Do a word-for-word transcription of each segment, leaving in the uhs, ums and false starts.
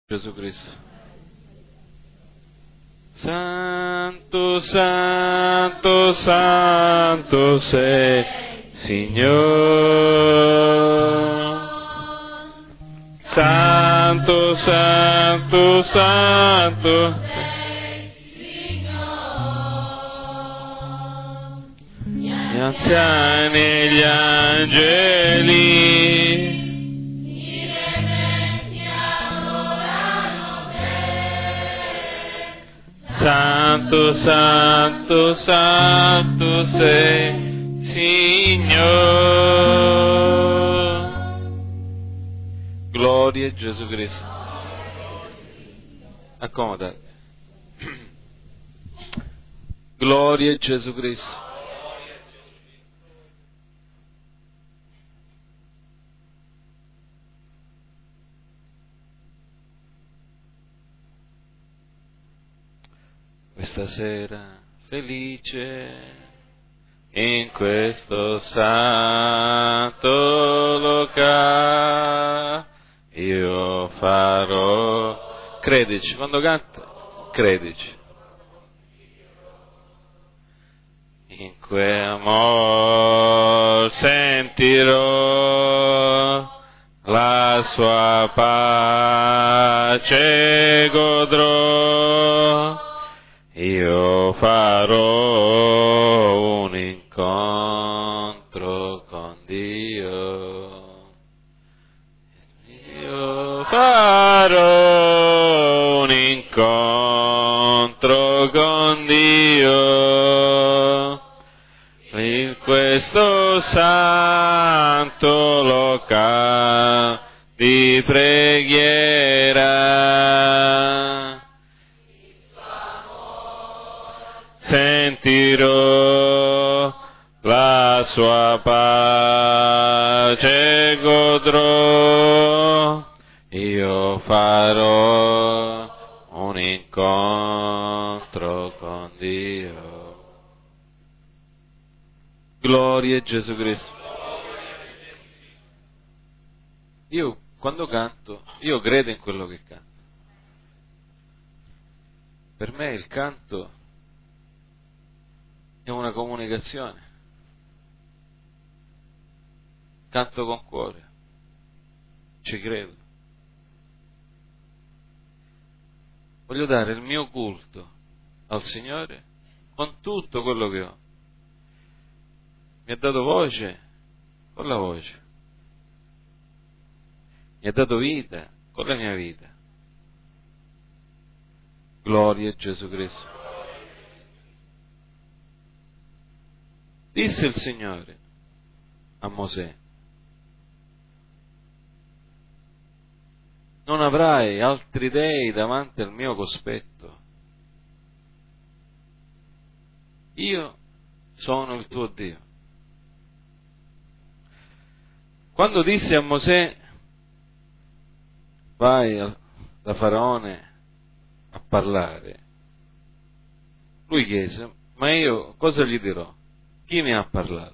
Gesù Cristo. Santo, santo, santo sei, Signore. Santo, santo, santo sei, Signore. Gli anziani e gli angeli, santo, santo, santo sei, Signore. Gloria a Gesù Cristo. Accomodate. Gloria a Gesù Cristo. Questa sera felice in questo santo locale io farò, credici, quando canta, credici, in quell'amor sentirò la sua pace godrò. Io farò un incontro con Dio. Io farò un incontro con Dio in questo santo locale di preghiera. Sentirò la sua pace godrò, io farò un incontro con Dio. Gloria a Gesù Cristo. Io quando canto, io credo in quello che canto. Per me il canto è una comunicazione. Canto con cuore, ci credo. Voglio dare il mio culto al Signore con tutto quello che ho. Mi ha dato voce con la voce, mi ha dato vita con la mia vita. Gloria a Gesù Cristo. Disse il Signore a Mosè: non avrai altri dei davanti al mio cospetto. Io sono il tuo Dio. Quando disse a Mosè: vai da Faraone a parlare, lui chiese: ma io cosa gli dirò? Chi mi ha parlato?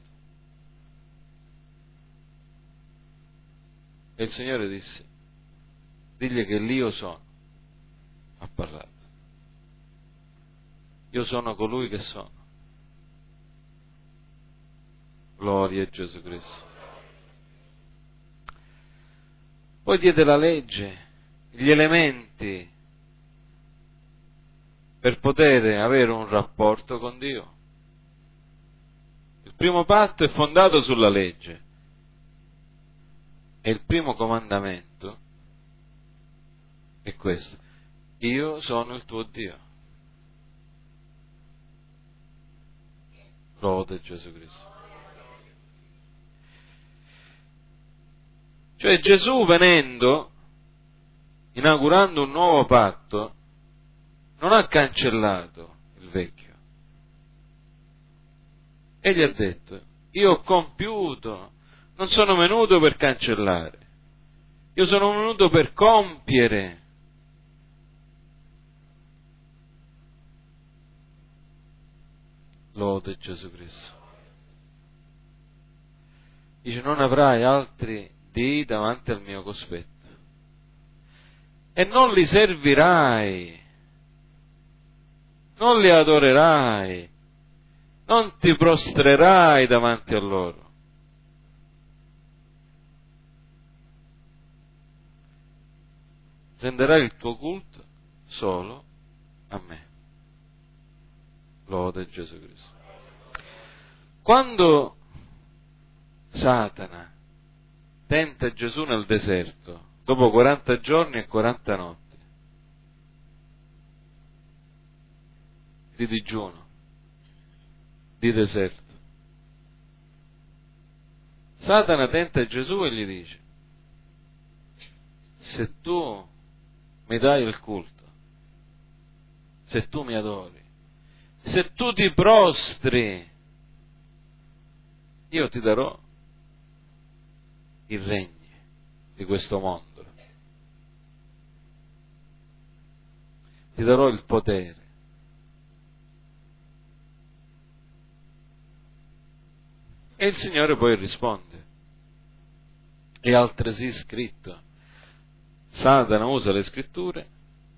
E il Signore disse: digli che l'Io sono ha parlato. Io sono colui che sono. Gloria a Gesù Cristo. Poi diede la legge, gli elementi per poter avere un rapporto con Dio. Il primo patto è fondato sulla legge e il primo comandamento è questo: io sono il tuo Dio. Lode Gesù Cristo. Cioè Gesù, venendo, inaugurando un nuovo patto, non ha cancellato il vecchio. Egli ha detto: io ho compiuto, non sono venuto per cancellare, io sono venuto per compiere. Lode Gesù Cristo. Dice: non avrai altri dei davanti al mio cospetto. e non li servirai, non li adorerai, non ti prostrerai davanti a loro. Renderai il tuo culto solo a me. Lode Gesù Cristo. Quando Satana tenta Gesù nel deserto, dopo quaranta giorni e quaranta notti di digiuno, di deserto, Satana tenta Gesù e gli dice: se tu mi dai il culto, se tu mi adori, se tu ti prostri, io ti darò i regni di questo mondo, ti darò il potere. E il Signore poi risponde: è altresì scritto. Satana usa le scritture,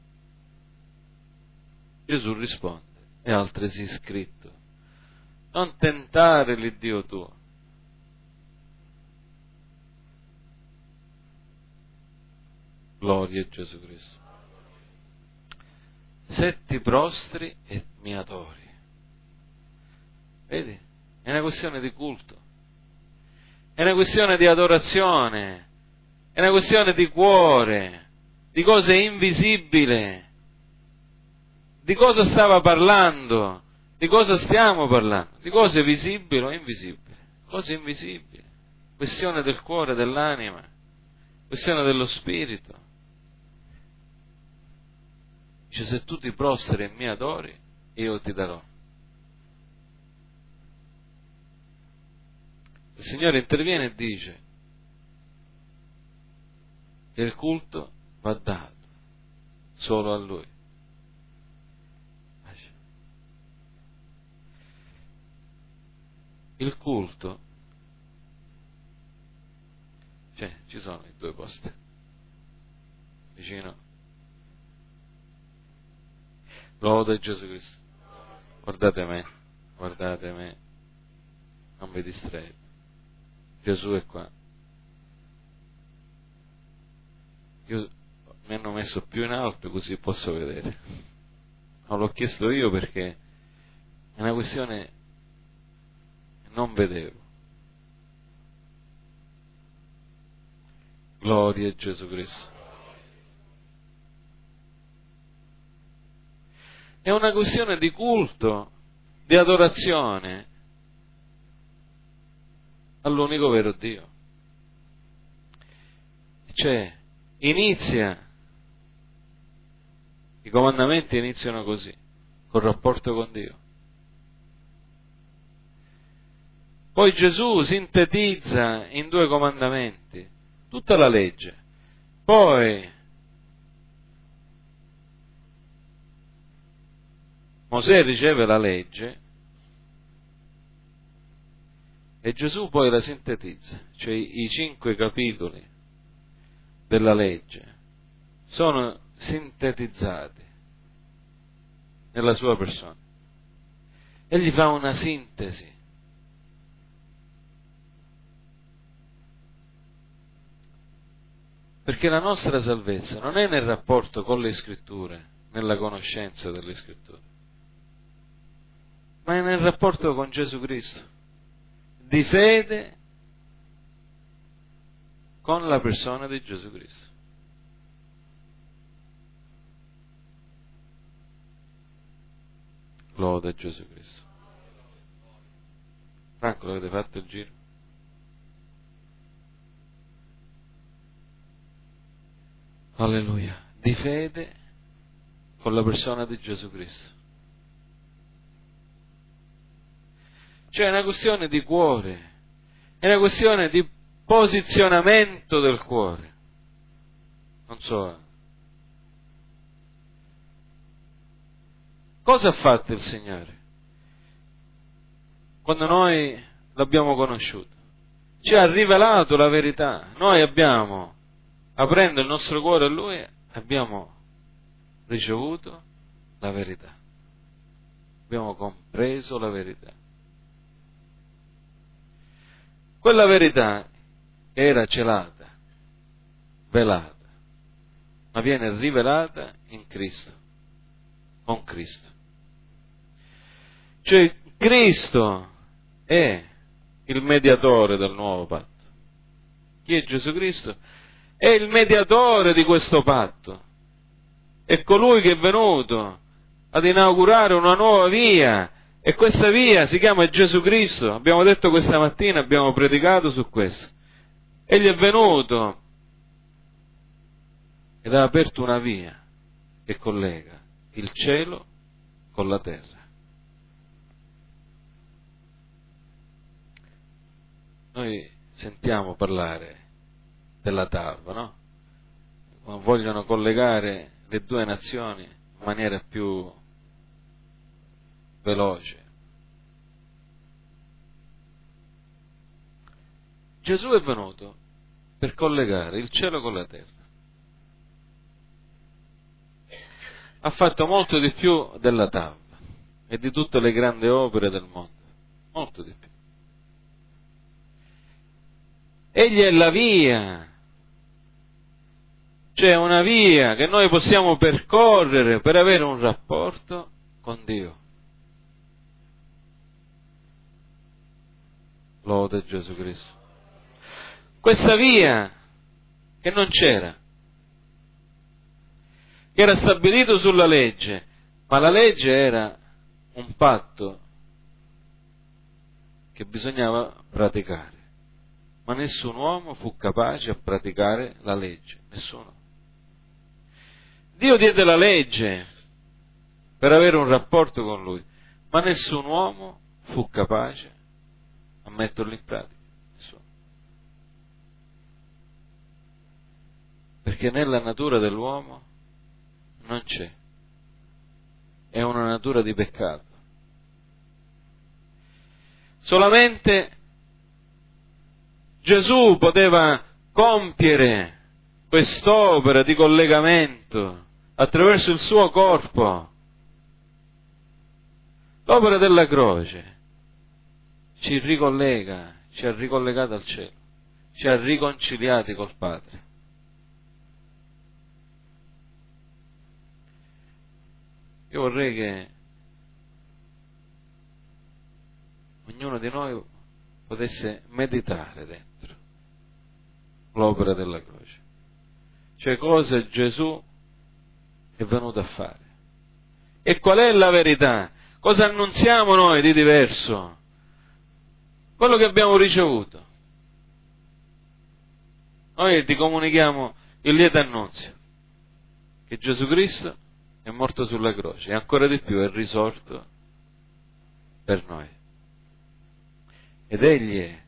Gesù risponde: è altresì scritto, non tentare l'Iddio tuo. Gloria a Gesù Cristo. Se ti prostri e mi adori. Vedi? È una questione di culto, è una questione di adorazione, è una questione di cuore, di cose invisibili. Di cosa stava parlando? Di cosa stiamo parlando? Di cose visibili o invisibili? Cose invisibili. Questione del cuore, dell'anima, questione dello spirito. Dice: se tu ti prostri e mi adori, io ti darò. Il Signore interviene e dice che il culto va dato solo a Lui. Il culto, cioè ci sono i due posti vicino. Lode Gesù Cristo. Guardate me, guardate me, non vi distraete. Gesù è qua. Io mi hanno messo più in alto così posso vedere. Non l'ho chiesto io perché è una questione. Non vedevo. Gloria a Gesù Cristo. È una questione di culto, di adorazione all'unico vero Dio. Cioè, inizia, i comandamenti iniziano così, col rapporto con Dio. Poi Gesù sintetizza in due comandamenti tutta la legge. Poi Mosè riceve la legge e Gesù poi la sintetizza, cioè i cinque capitoli della legge sono sintetizzati nella sua persona. Egli fa una sintesi. Perché la nostra salvezza non è nel rapporto con le scritture, nella conoscenza delle scritture, ma è nel rapporto con Gesù Cristo, di fede con la persona di Gesù Cristo. Lode a Gesù Cristo. Franco, l'avete fatto il giro? Alleluia. Di fede con la persona di Gesù Cristo. Cioè è una questione di cuore, è una questione di posizionamento del cuore. Non so. Cosa ha fatto il Signore? Quando noi l'abbiamo conosciuto, ci ha rivelato la verità. Noi abbiamo, aprendo il nostro cuore a Lui, abbiamo ricevuto la verità, abbiamo compreso la verità. Quella verità era celata, velata, ma viene rivelata in Cristo, con Cristo. Cioè Cristo è il mediatore del nuovo patto. Chi è Gesù Cristo? È il mediatore di questo patto. È colui che è venuto ad inaugurare una nuova via, e questa via si chiama Gesù Cristo. Abbiamo detto questa mattina, abbiamo predicato su questo. Egli è venuto ed ha aperto una via che collega il cielo con la terra. Noi sentiamo parlare della talva, no? Vogliono collegare le due nazioni in maniera più veloce. Gesù è venuto per collegare il cielo con la terra. Ha fatto molto di più della talva e di tutte le grandi opere del mondo, molto di più. Egli è la via, cioè una via che noi possiamo percorrere per avere un rapporto con Dio. Lode Gesù Cristo. Questa via che non c'era, che era stabilito sulla legge, ma la legge era un patto che bisognava praticare. Ma nessun uomo fu capace a praticare la legge, nessuno. Dio diede la legge per avere un rapporto con Lui, ma nessun uomo fu capace a metterlo in pratica, nessuno. Perché nella natura dell'uomo non c'è, è una natura di peccato. Solamente Gesù poteva compiere quest'opera di collegamento attraverso il suo corpo. L'opera della croce ci ricollega, ci ha ricollegato al cielo, ci ha riconciliati col Padre. Io vorrei che ognuno di noi potesse meditare dentro l'opera della croce, cioè cosa Gesù è venuto a fare e qual è la verità, cosa annunziamo noi di diverso, quello che abbiamo ricevuto. Noi ti comunichiamo il lieto annunzio che Gesù Cristo è morto sulla croce e ancora di più è risorto per noi. Ed Egli è,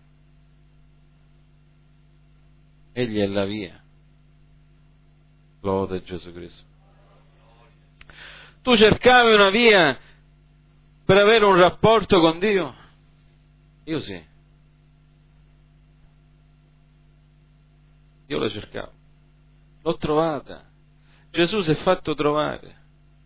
Egli è la via. Lode Gesù Cristo. Tu cercavi una via per avere un rapporto con Dio? Io sì. Io la cercavo. L'ho trovata. Gesù si è fatto trovare.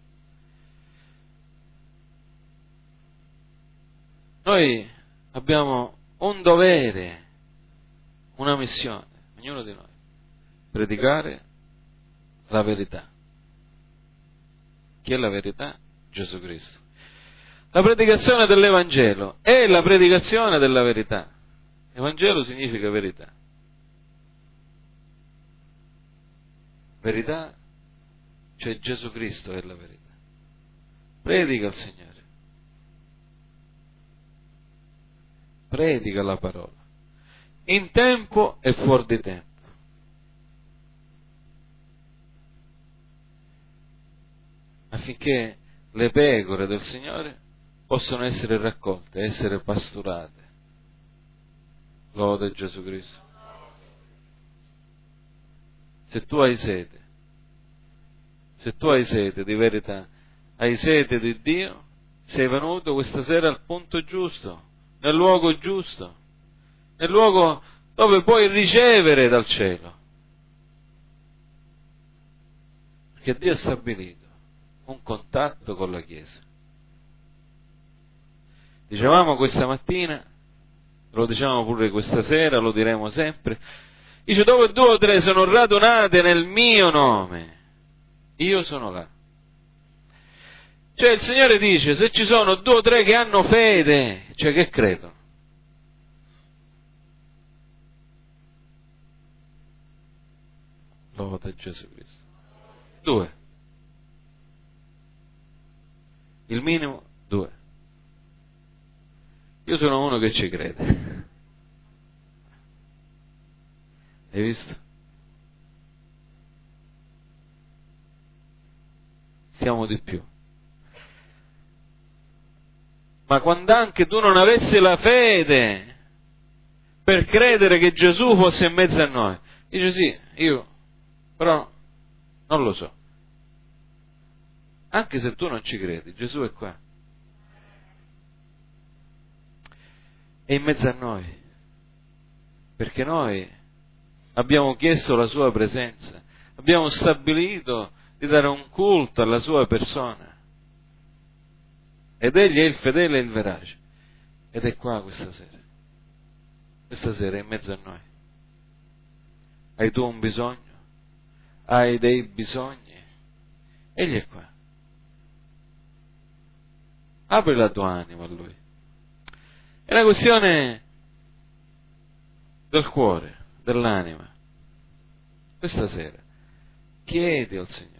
Noi abbiamo un dovere, una missione, ognuno di noi, predicare la verità. Chi è la verità? Gesù Cristo. La predicazione dell'Evangelo è la predicazione della verità. Evangelo significa verità. Verità, cioè Gesù Cristo è la verità. Predica il Signore. Predica la parola. In tempo e fuori di tempo. Affinché le pecore del Signore possano essere raccolte, essere pasturate. Lode Gesù Cristo. Se tu hai sete, se tu hai sete di verità, hai sete di Dio, sei venuto questa sera al punto giusto, nel luogo giusto, nel luogo dove puoi ricevere dal cielo. Perché Dio ha stabilito un contatto con la Chiesa. Dicevamo questa mattina, lo diciamo pure questa sera, lo diremo sempre, dice: dove due o tre sono radunate nel mio nome, io sono là. Cioè il Signore dice: se ci sono due o tre che hanno fede, cioè che credono, lode Gesù Cristo. Due. Il minimo due. Io sono uno che ci crede. Hai visto? Siamo di più. Ma quando anche tu non avessi la fede per credere che Gesù fosse in mezzo a noi, dice: sì, io, però non lo so. Anche se tu non ci credi, Gesù è qua. È in mezzo a noi. Perché noi abbiamo chiesto la sua presenza, abbiamo stabilito di dare un culto alla sua persona. Ed egli è il fedele e il verace. Ed è qua questa sera. Questa sera è in mezzo a noi. Hai tu un bisogno? Hai dei bisogni? Egli è qua. Apri la tua anima a Lui. È una questione del cuore, dell'anima. Questa sera chiedi al Signore.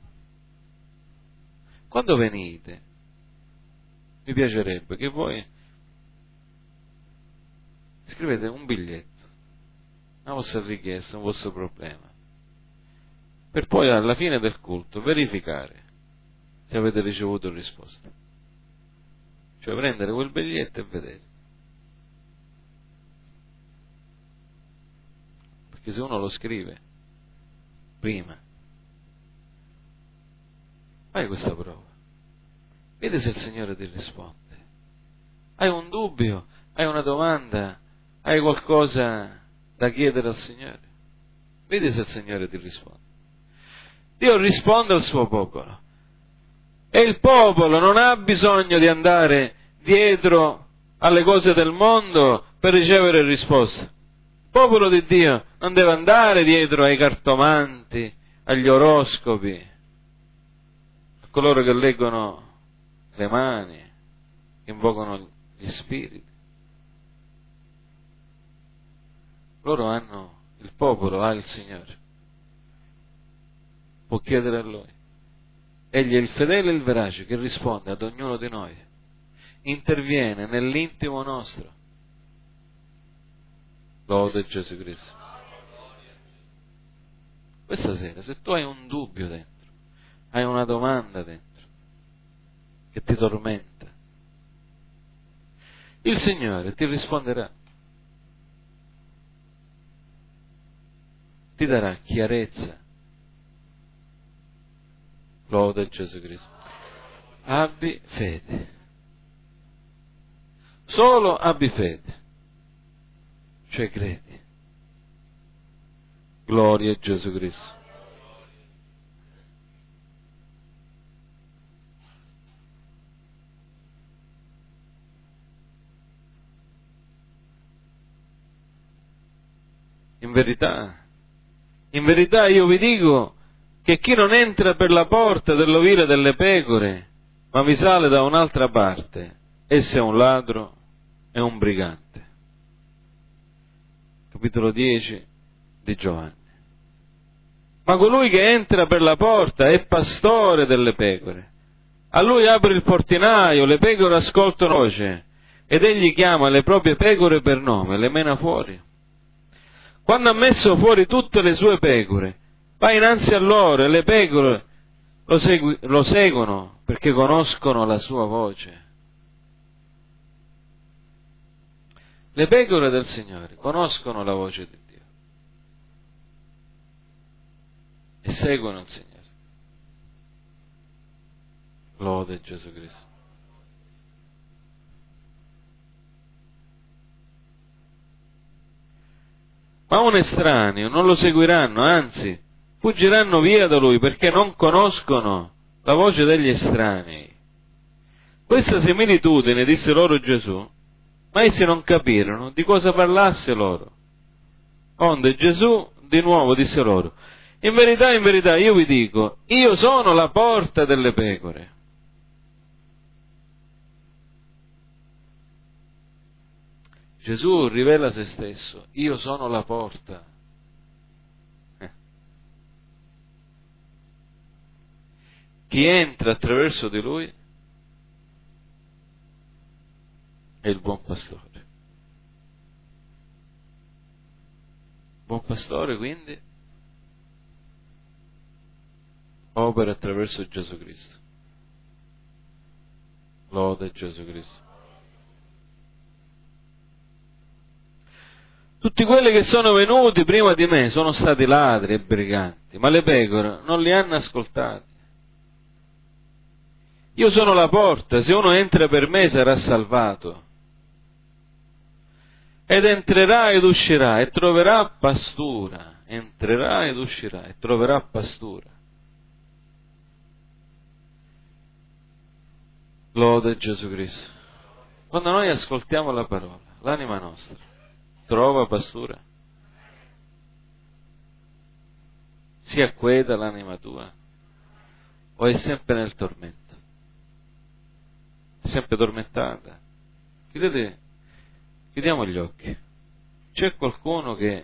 Quando venite, mi piacerebbe che voi scrivete un biglietto, una vostra richiesta, un vostro problema, per poi alla fine del culto verificare se avete ricevuto risposta. Cioè prendere quel biglietto e vedere. Perché se uno lo scrive prima, fai questa prova. Vedi se il Signore ti risponde. Hai un dubbio, hai una domanda, hai qualcosa da chiedere al Signore. Vedi se il Signore ti risponde. Dio risponde al suo popolo. E il popolo non ha bisogno di andare dietro alle cose del mondo per ricevere risposte. Il popolo di Dio non deve andare dietro ai cartomanti, agli oroscopi, a coloro che leggono le mani, che invocano gli spiriti. Loro hanno, il popolo ha il Signore. Può chiedere a Lui. Egli è il fedele e il verace che risponde ad ognuno di noi. Interviene nell'intimo nostro. Lode Gesù Cristo. Questa sera, se tu hai un dubbio dentro, hai una domanda dentro, che ti tormenta, il Signore ti risponderà. Ti darà chiarezza. Lode Gesù Cristo. Abbi fede. Solo abbi fede. Cioè credi. Gloria a Gesù Cristo. In verità, in verità io vi dico che chi non entra per la porta dell'ovile delle pecore, ma vi sale da un'altra parte, esso è un ladro e un brigante. Capitolo dieci di Giovanni. Ma colui che entra per la porta è pastore delle pecore. A lui apre il portinaio, le pecore ascoltano voce, ed egli chiama le proprie pecore per nome, le mena fuori. Quando ha messo fuori tutte le sue pecore, va innanzi a loro e le pecore lo, segui, lo seguono perché conoscono la sua voce. Le pecore del Signore conoscono la voce di Dio e seguono il Signore. Lode Gesù Cristo. Ma un estraneo non lo seguiranno, anzi, fuggiranno via da lui perché non conoscono la voce degli estranei. Questa similitudine, disse loro Gesù, ma essi non capirono di cosa parlasse loro. Onde Gesù di nuovo disse loro: in verità, in verità, io vi dico, io sono la porta delle pecore. Gesù rivela se stesso: io sono la porta. Eh. Chi entra attraverso di lui è il buon pastore. Buon pastore, quindi, opera attraverso Gesù Cristo. Lode Gesù Cristo. Tutti quelli che sono venuti prima di me sono stati ladri e briganti, ma le pecore non li hanno ascoltati. Io sono la porta, se uno entra per me sarà salvato. Ed entrerà ed uscirà e troverà pastura. Entrerà ed uscirà e troverà pastura. Lode Gesù Cristo. Quando noi ascoltiamo la parola, l'anima nostra trova pastura? Si acqueta l'anima tua? O è sempre nel tormento? È sempre tormentata? Chiudete, chiudiamo gli occhi. C'è qualcuno che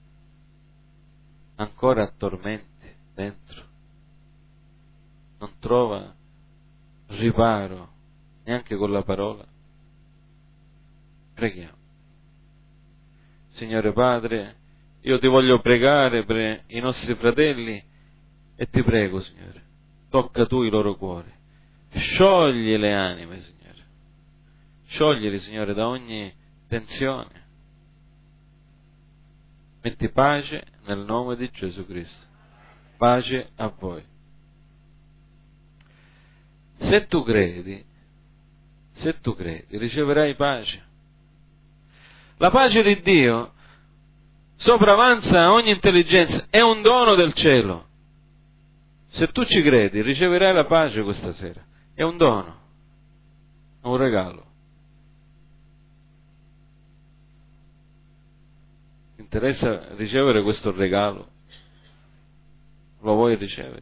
ancora ha tormenti dentro? Non trova riparo neanche con la parola? Preghiamo. Signore Padre, io ti voglio pregare per i nostri fratelli e ti prego, Signore, tocca tu i loro cuori, sciogli le anime, Signore, scioglili, Signore, da ogni tensione, metti pace nel nome di Gesù Cristo, pace a voi. Se tu credi, se tu credi, riceverai pace. La pace di Dio sopravanza ogni intelligenza, è un dono del cielo. Se tu ci credi, riceverai la pace questa sera. È un dono, è un regalo. Ti interessa ricevere questo regalo? Lo vuoi ricevere?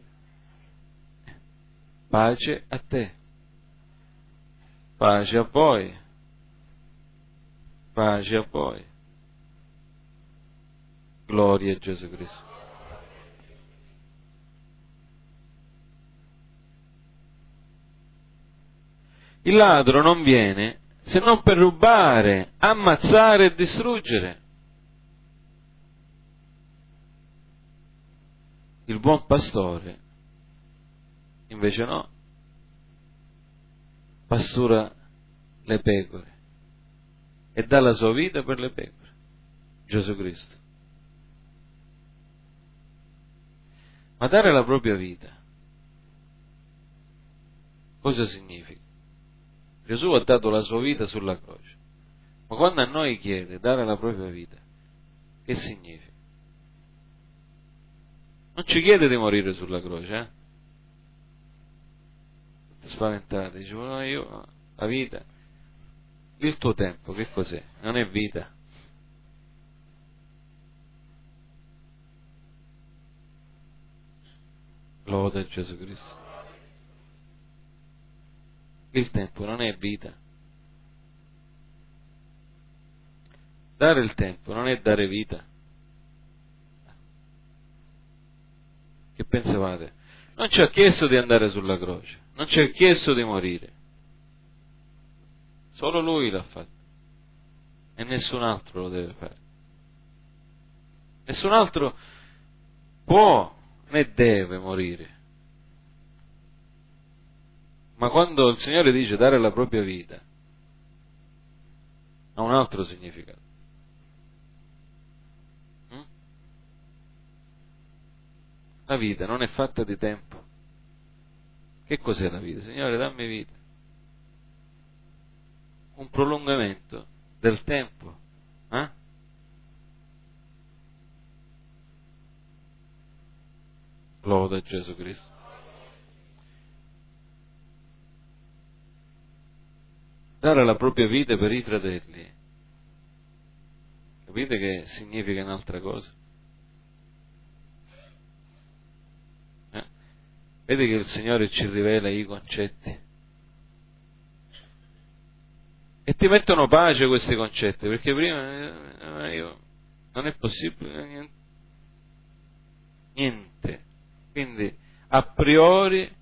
Pace a te, pace a voi, pace a voi. Gloria a Gesù Cristo. Il ladro non viene se non per rubare, ammazzare e distruggere. Il buon pastore invece no, pastura le pecore e dà la sua vita per le pecore. Gesù Cristo. Ma dare la propria vita cosa significa? Gesù ha dato la sua vita sulla croce, ma quando a noi chiede dare la propria vita, che significa? Non ci chiede di morire sulla croce, eh? Spaventate, dice, no, io, la vita, il tuo tempo, che cos'è? Non è vita? Lode a Gesù Cristo. Il tempo non è vita. Dare il tempo non è dare vita. Che pensavate? Non ci ha chiesto di andare sulla croce, non ci ha chiesto di morire. Solo Lui l'ha fatto. E nessun altro lo deve fare. Nessun altro può né deve morire. Ma quando il Signore dice dare la propria vita, ha un altro significato. Mm? La vita non è fatta di tempo. Che cos'è la vita? Signore, dammi vita. Un prolungamento del tempo. Eh? Lode a Gesù Cristo. Dare la propria vita per i fratelli. Capite che significa un'altra cosa? Eh? Vedi che il Signore ci rivela i concetti. E ti mettono pace questi concetti, perché prima eh, io, non è possibile niente. niente. Quindi a priori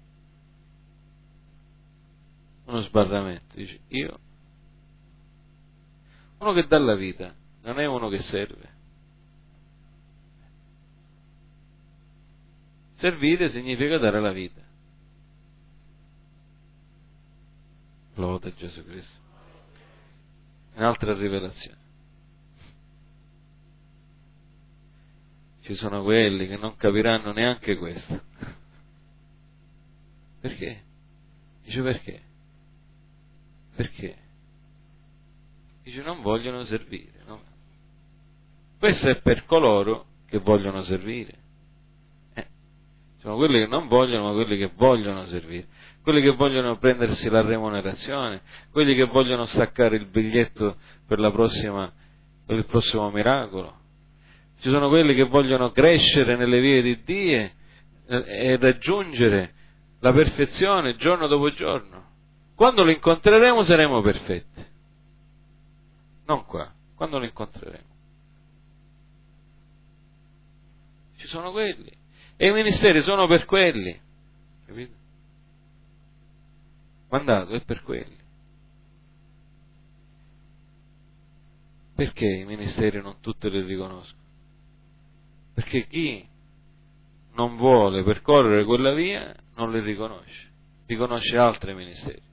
uno sbarramento, dice io, uno che dà la vita, non è uno che serve. Servire significa dare la vita. Lode a Gesù Cristo. Un'altra rivelazione. Ci sono quelli che non capiranno neanche questo. Perché? Dice perché? Perché? Dice non vogliono servire. No? Questo è per coloro che vogliono servire. Eh, sono quelli che non vogliono, ma quelli che vogliono servire. Quelli che vogliono prendersi la remunerazione, quelli che vogliono staccare il biglietto per la prossima, per il prossimo miracolo. Ci sono quelli che vogliono crescere nelle vie di Dio e raggiungere la perfezione giorno dopo giorno. Quando lo incontreremo saremo perfetti. Non qua, quando lo incontreremo. Ci sono quelli. E i ministeri sono per quelli. Capito? Mandato è per quelli. Perché i ministeri non tutti li riconoscono? Perché chi non vuole percorrere quella via non li riconosce, riconosce altri ministeri.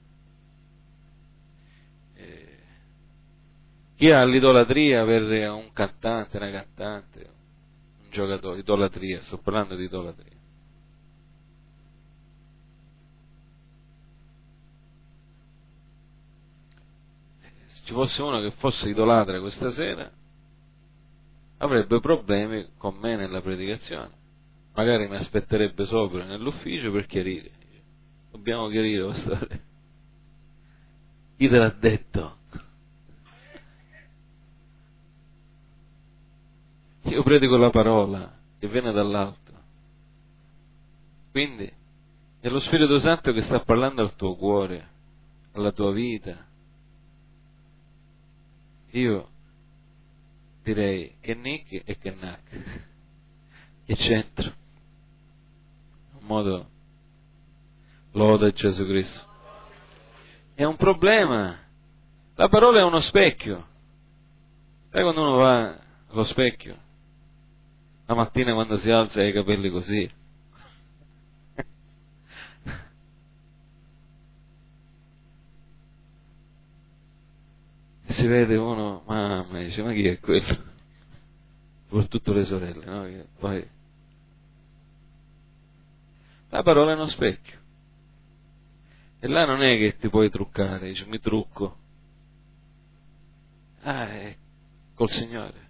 Eh, chi ha l'idolatria per un cantante, una cantante, un giocatore, idolatria, sto parlando di idolatria. Se ci fosse uno che fosse idolatra questa sera, avrebbe problemi con me nella predicazione. Magari mi aspetterebbe sopra nell'ufficio per chiarire. Dobbiamo chiarire questa storia. Chi te l'ha detto? Io predico la parola che viene dall'alto. Quindi è lo Spirito Santo che sta parlando al tuo cuore, alla tua vita. Io direi che Nick e che Nac. Che c'entro? Un modo, lode a Gesù Cristo. È un problema. La parola è uno specchio. Sai quando uno va allo specchio? La mattina quando si alza ha i capelli così. E si vede uno, mamma, dice, ma chi è quello? Soprattutto le sorelle, no? Che poi la parola è uno specchio. E là non è che ti puoi truccare, dice mi trucco. Ah, è col Signore.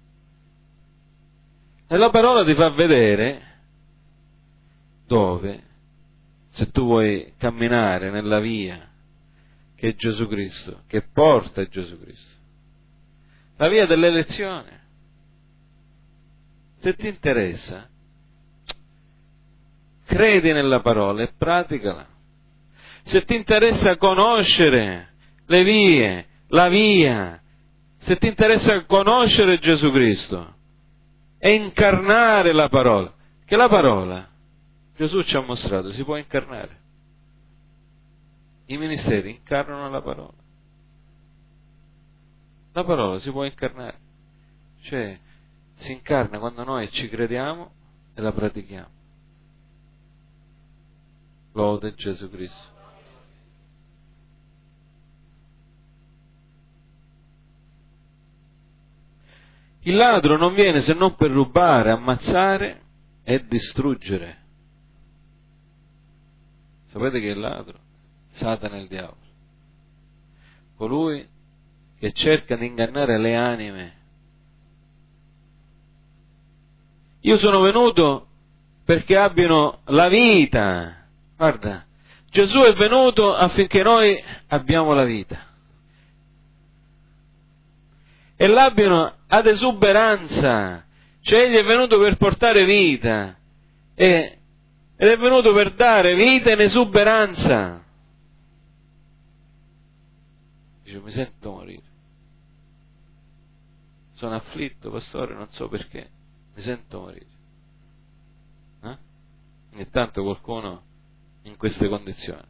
E la parola ti fa vedere dove, se tu vuoi camminare nella via che è Gesù Cristo, che porta a Gesù Cristo, la via dell'elezione. Se ti interessa, credi nella parola e praticala. Se ti interessa conoscere le vie, la via, se ti interessa conoscere Gesù Cristo e incarnare la parola, che la parola, Gesù ci ha mostrato, si può incarnare. I ministeri incarnano la parola. La parola si può incarnare. Cioè, si incarna quando noi ci crediamo e la pratichiamo. Lode Gesù Cristo. Il ladro non viene se non per rubare, ammazzare e distruggere. Sapete che è il ladro? Satana è il diavolo. Colui che cerca di ingannare le anime. Io sono venuto perché abbiano la vita. Guarda, Gesù è venuto affinché noi abbiamo la vita e l'abbiano ad esuberanza, cioè egli è venuto per portare vita e, ed è venuto per dare vita in esuberanza. Dice, mi sento morire, sono afflitto, pastore, non so perché, mi sento morire. Eh? Ogni tanto qualcuno in queste condizioni.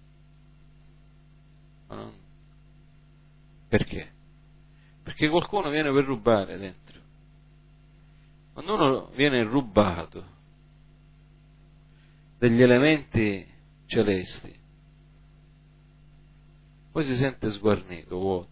Ma non... Perché? Perché qualcuno viene per rubare dentro. Quando uno viene rubato degli elementi celesti, poi si sente sguarnito, vuoto.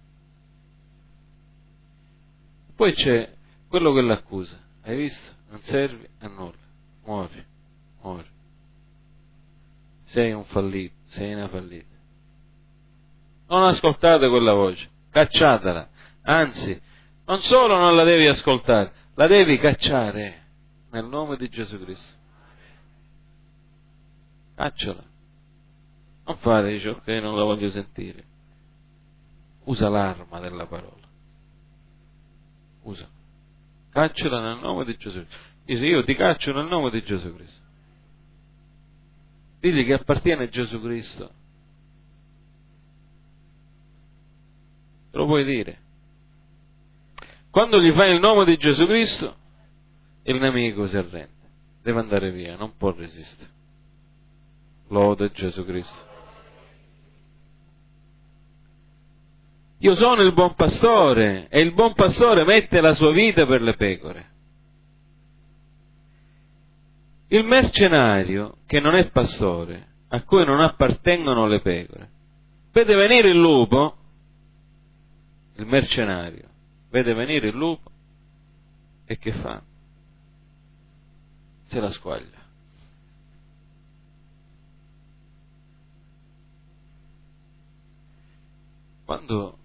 Poi c'è quello che l'accusa. Hai visto? Non servi a nulla. Muori, muori. Sei un fallito, sei una fallita. Non ascoltate quella voce, cacciatela. Anzi, non solo non la devi ascoltare, la devi cacciare nel nome di Gesù Cristo. Cacciala. Non fare, dice, ok, non la voglio sentire. Usa l'arma della parola. Usa. Cacciala nel nome di Gesù Cristo. Dice, io ti caccio nel nome di Gesù Cristo. Digli che appartiene a Gesù Cristo. Te lo puoi dire. Quando gli fai il nome di Gesù Cristo, il nemico si arrende. Deve andare via, non può resistere. Lode Gesù Cristo. Io sono il buon pastore e il buon pastore mette la sua vita per le pecore. Il mercenario, che non è pastore, a cui non appartengono le pecore, vede venire il lupo, il mercenario, vede venire il lupo e che fa? Se la squaglia. Quando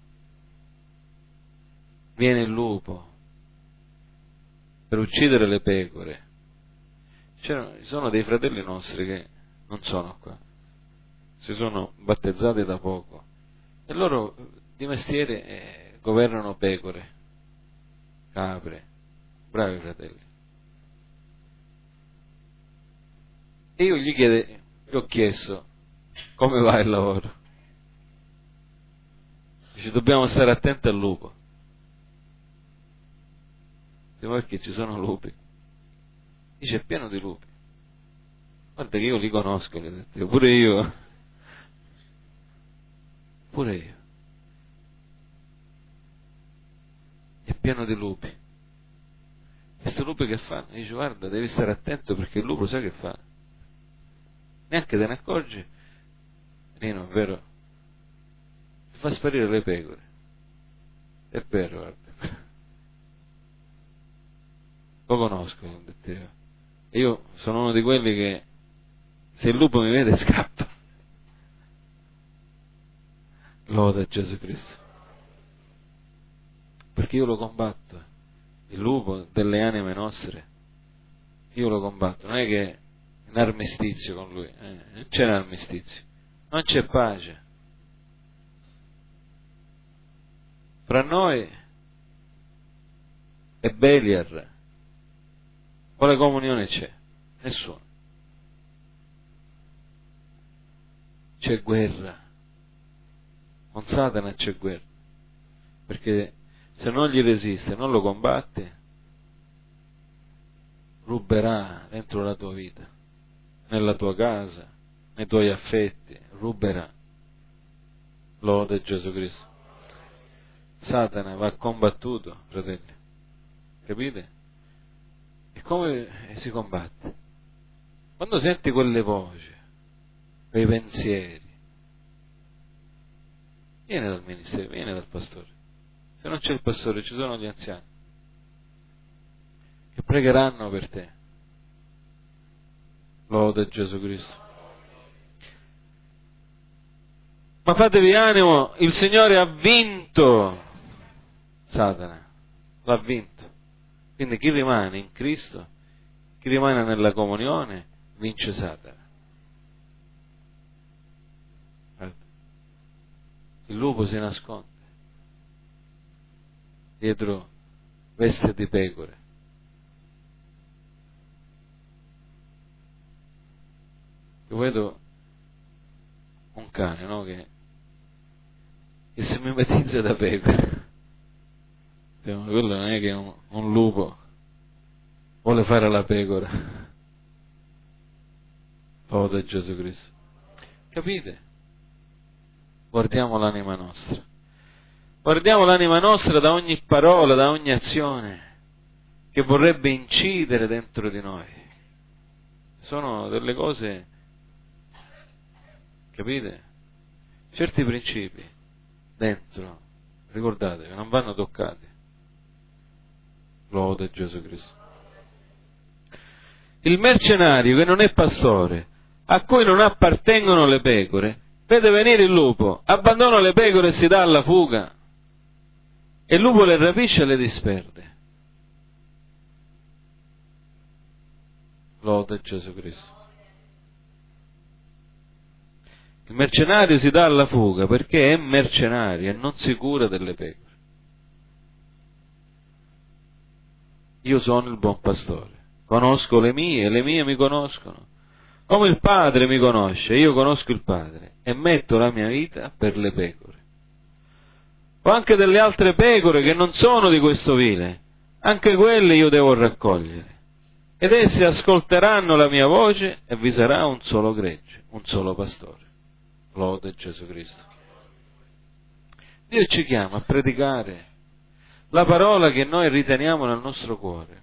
viene il lupo per uccidere le pecore, ci sono dei fratelli nostri che non sono qua, si sono battezzati da poco e loro di mestiere eh, governano pecore, capre, bravi fratelli. E io gli chiede, gli ho chiesto come va il lavoro. Dice, dobbiamo stare attenti al lupo. Dice, ma perché ci sono lupi? Dice, è pieno di lupi. Guarda che io li conosco, gli ho detto, pure io. Pure io. È pieno di lupi. Questi lupi che fanno? Dice, guarda, devi stare attento perché il lupo sa che fa. Neanche te ne accorgi. Nino, è vero? Fa sparire le pecore. È vero, guarda. Lo conosco, ho detto io. E io sono uno di quelli che se il lupo mi vede scappa. Loda a Gesù Cristo. Perché io lo combatto. Il lupo delle anime nostre. Io lo combatto. Non è che in armistizio con lui. Eh, non c'è un armistizio. Non c'è pace. Fra noi e Beliar quale comunione c'è? Nessuno. C'è guerra. Con Satana c'è guerra. Perché se non gli resiste, non lo combatte, ruberà dentro la tua vita, nella tua casa, nei tuoi affetti, ruberà. Lode Gesù Cristo. Satana va combattuto, fratelli. Capite? E come si combatte? Quando senti quelle voci, quei pensieri, vieni dal ministero, vieni dal pastore. Se non c'è il pastore, ci sono gli anziani che pregheranno per te. Lode Gesù Cristo. Ma fatevi animo, il Signore ha vinto Satana, l'ha vinto. Quindi chi rimane in Cristo, chi rimane nella comunione vince Satana. Il lupo si nasconde dietro veste di pecore. Io vedo un cane, no, che, che si mimetizza da pecore. Quello non è che un, un lupo vuole fare la pecora. Lode Gesù Cristo. Capite? Guardiamo l'anima nostra. Guardiamo l'anima nostra da ogni parola, da ogni azione che vorrebbe incidere dentro di noi. Sono delle cose, capite? Certi principi dentro, ricordatevi, non vanno toccati. Lode Gesù Cristo. Il mercenario che non è pastore, a cui non appartengono le pecore, vede venire il lupo, abbandona le pecore e si dà alla fuga, e il lupo le rapisce e le disperde. Lode Gesù Cristo. Il mercenario si dà alla fuga perché è mercenario e non si cura delle pecore. Io sono il buon pastore, conosco le mie, le mie mi conoscono. Come il Padre mi conosce, io conosco il Padre e metto la mia vita per le pecore. Ho anche delle altre pecore che non sono di questo vile, anche quelle io devo raccogliere. Ed essi ascolteranno la mia voce e vi sarà un solo gregge, un solo pastore. Lode Gesù Cristo. Dio ci chiama a predicare la parola che noi riteniamo nel nostro cuore.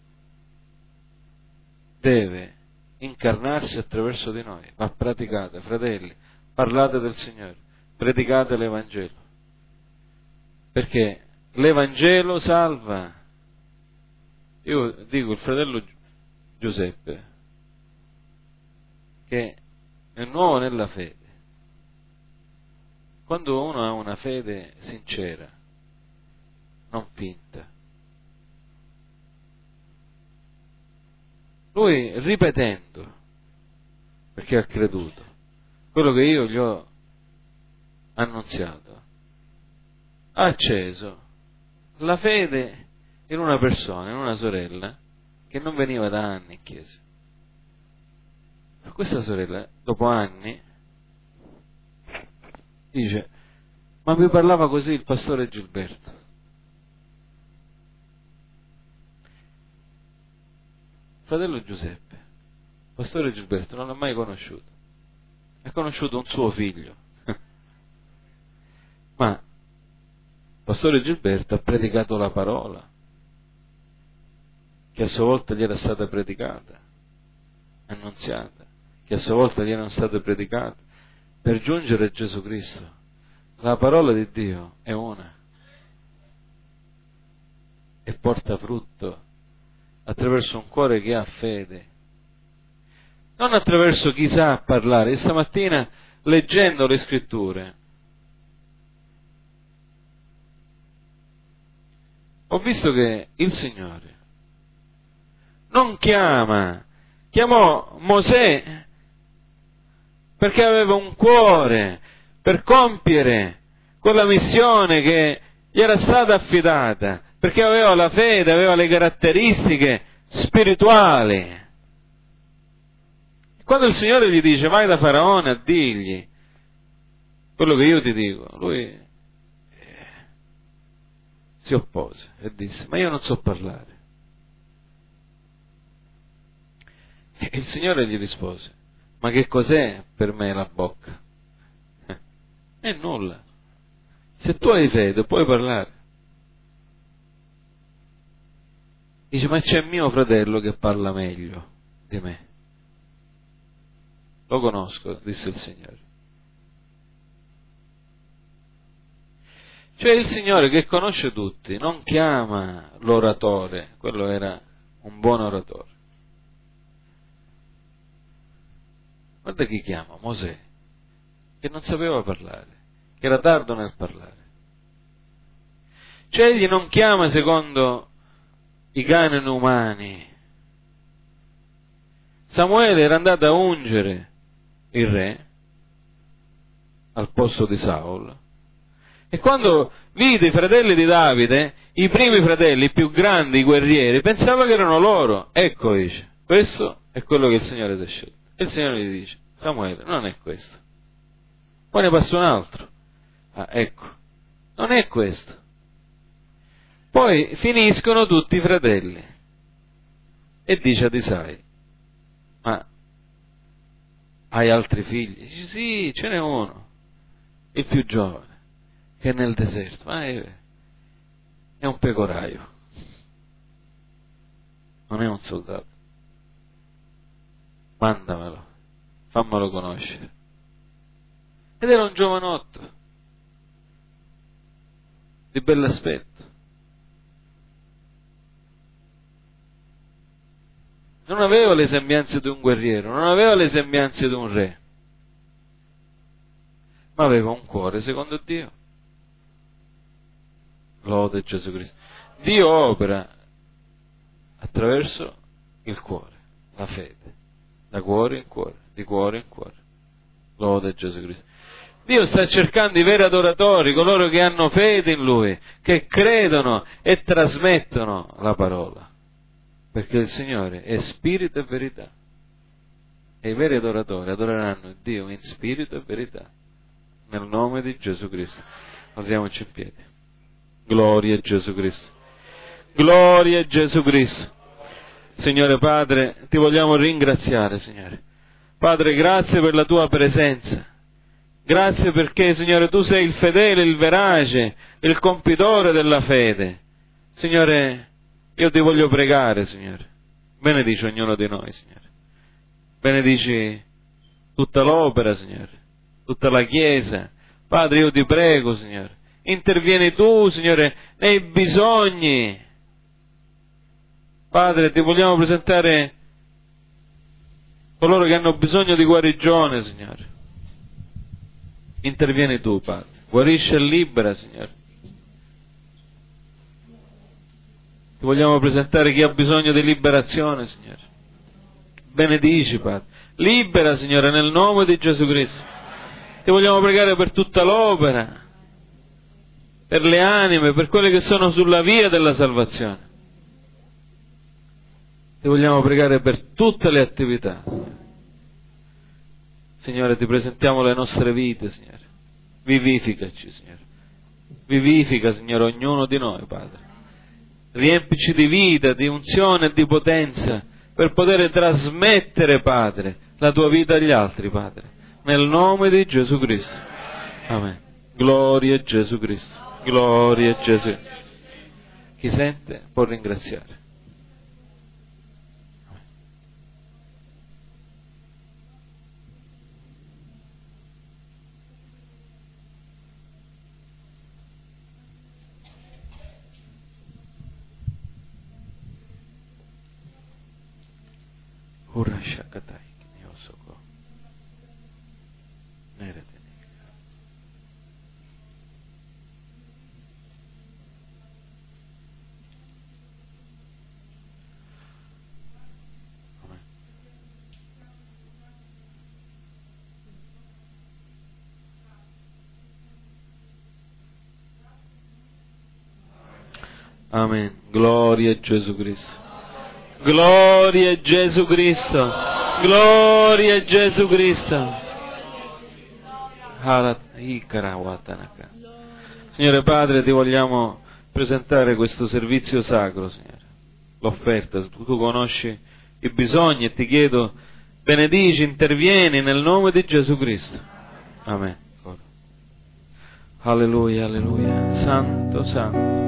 Deve incarnarsi attraverso di noi, va praticata, fratelli, parlate del Signore, predicate l'Evangelo, perché l'Evangelo salva. Io dico, il fratello Giuseppe, che è nuovo nella fede, quando uno ha una fede sincera, non finta, lui ripetendo, perché ha creduto, quello che io gli ho annunziato, ha acceso la fede in una persona, in una sorella, che non veniva da anni in chiesa. Questa sorella, dopo anni, dice: ma mi parlava così il pastore Gilberto. Fratello Giuseppe, pastore Gilberto non l'ha mai conosciuto, ha conosciuto un suo figlio, ma pastore Gilberto ha predicato la parola, che a sua volta gli era stata predicata, annunziata, che a sua volta gli erano state predicate, per giungere a Gesù Cristo. La parola di Dio è una e porta frutto attraverso un cuore che ha fede, non attraverso chi sa parlare. E stamattina, leggendo le scritture, ho visto che il Signore non chiama, chiamò Mosè perché aveva un cuore per compiere quella missione che gli era stata affidata, perché aveva la fede, aveva le caratteristiche spirituali. Quando il Signore gli dice: vai da Faraone a dirgli quello che io ti dico, lui si oppose e disse: ma io non so parlare. E il Signore gli rispose: ma che cos'è per me la bocca? È nulla. Se tu hai fede puoi parlare. Dice: ma c'è mio fratello che parla meglio di me. Lo conosco, disse il Signore. Cioè il Signore, che conosce tutti, non chiama l'oratore, quello era un buon oratore. Guarda chi chiama: Mosè, che non sapeva parlare, che era tardo nel parlare. Cioè egli non chiama secondo i canoni umani, Samuele era andato a ungere il re al posto di Saul, e quando vide i fratelli di Davide, i primi fratelli, i più grandi, i guerrieri, pensava che erano loro. Ecco, dice, questo è quello che il Signore ti ha scelto. E il Signore gli dice: Samuele, non è questo. Poi ne passa un altro. Ah, ecco, non è questo. Poi finiscono tutti i fratelli. E dice ad Isai: ma hai altri figli? Dice: sì, ce n'è uno, il più giovane, che è nel deserto, ma è, è un pecoraio, non è un soldato. Mandamelo, fammelo conoscere. Ed era un giovanotto, di bell'aspetto. Non aveva le sembianze di un guerriero, non aveva le sembianze di un re, ma aveva un cuore secondo Dio. Lode Gesù Cristo. Dio opera attraverso il cuore, la fede, da cuore in cuore, di cuore in cuore. Lode Gesù Cristo. Dio sta cercando i veri adoratori, coloro che hanno fede in Lui, che credono e trasmettono la parola. Perché il Signore è spirito e verità. E i veri adoratori adoreranno Dio in spirito e verità. Nel nome di Gesù Cristo. Alziamoci in piedi. Gloria a Gesù Cristo. Gloria a Gesù Cristo. Signore Padre, ti vogliamo ringraziare, Signore. Padre, grazie per la tua presenza. Grazie perché, Signore, tu sei il fedele, il verace, il compitore della fede. Signore, io ti voglio pregare, Signore. Benedici ognuno di noi, Signore. Benedici tutta l'opera, Signore, tutta la Chiesa. Padre, io ti prego, Signore. Intervieni tu, Signore, nei bisogni. Padre, ti vogliamo presentare coloro che hanno bisogno di guarigione, Signore. Intervieni tu, Padre. Guarisci e libera, Signore. Ti vogliamo presentare chi ha bisogno di liberazione, Signore. Benedici, Padre. Libera, Signore, nel nome di Gesù Cristo. Ti vogliamo pregare per tutta l'opera, per le anime, per quelle che sono sulla via della salvazione. Ti vogliamo pregare per tutte le attività. Signore, ti presentiamo le nostre vite, Signore. Vivificaci, Signore. Vivifica, Signore, ognuno di noi, Padre. Riempici di vita, di unzione e di potenza per poter trasmettere, Padre, la tua vita agli altri, Padre. Nel nome di Gesù Cristo. Amen. Gloria a Gesù Cristo. Gloria a Gesù. Chi sente può ringraziare. Ora shakatai kinyosoko. Nerete. Amen. Gloria a Gesù Cristo. Gloria a Gesù Cristo. Gloria a Gesù Cristo. Signore Padre, ti vogliamo presentare questo servizio sacro, Signore. L'offerta, tu conosci i bisogni e ti chiedo, benedici, intervieni nel nome di Gesù Cristo. Amen. Alleluia, alleluia. Santo, santo.